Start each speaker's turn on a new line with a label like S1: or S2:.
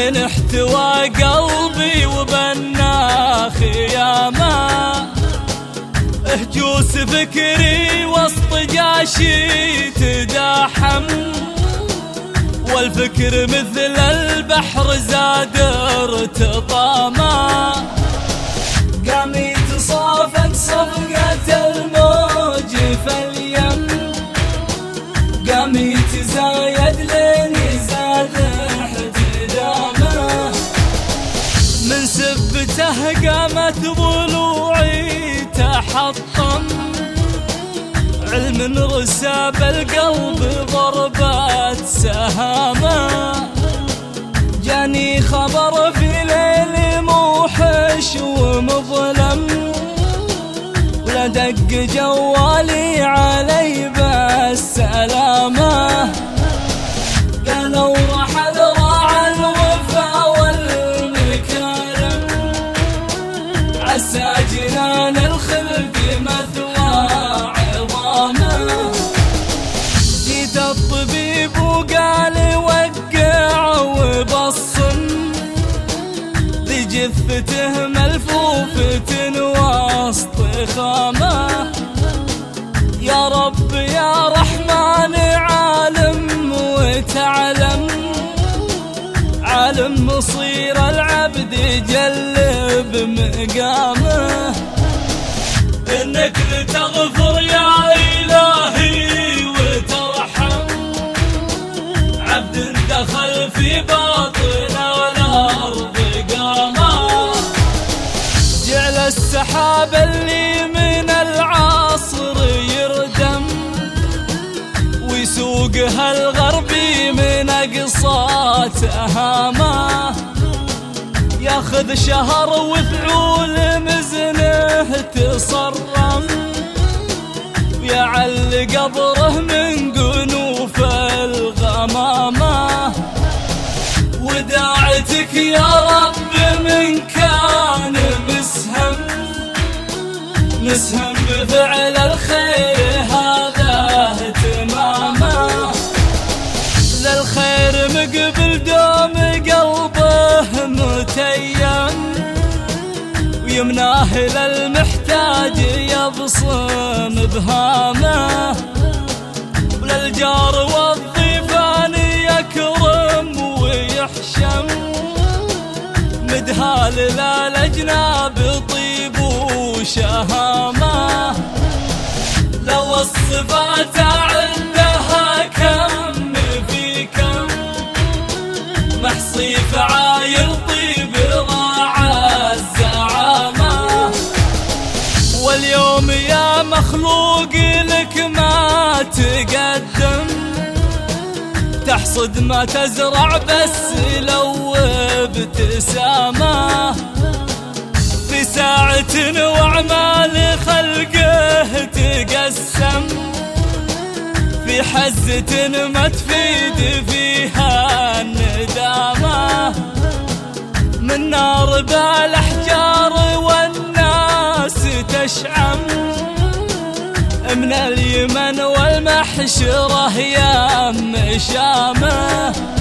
S1: من احتوى قلبي وبنا خيامه، هجوس فكري وسط جاشي تداحم، والفكر مثل البحر زاد ارتطامه، قام يتصافق صفقة الموج فاليم، قام يتزايد لين زاد احتدامه، من سبته قامت ضلوعي تحطم، علم رسى بالقلب ضربات سهامه، جاني خبر في ليل موحش ومظلم، ولا دق جوالي علي بالسلامه، قالوا رحل راعى الوفا والمكارم، عسى جنان الخلق مثوى عظامه، جيت الطبيب وقال وقع وبصم، جثته ملفوفة وسط خامه، يا رب يا رحمن عالم وتعلم، عالم مصير العبد جلب مقامه، انك لتغفر يا الهي وترحم، عبد دخل في باطن والارض قامه، جعل السحاب اللي من العصر يردم، ويسوقها الغربي من اقصى تهامه، ياخذ شهر وفعول مزنه تصرم، ويعل قبره من قنوف الغمامه، وداعتك يا رب من كان مسهم بفعل الخير هذا اهتمامه، للخير مقبل دوم قلبه متيم، ويمناه للمحتاج يبصم بهامه، وللجار والضيفان يكرم ويحشم، مدهال للأجناب طيب وشهامه، لو الصفات عندها كم في كم، محصي فعايل طيب ضاع الزعامه، واليوم يا مخلوق لك ما تقدم، تحصد ما تزرع بس لو ابتسامه، في ساعة وأعمال خلقه تقسم، في حزة ما تفيد فيها الندامة، من نار بالأحجار والناس تشعم، من اليمن والمحشرة يا مشامه.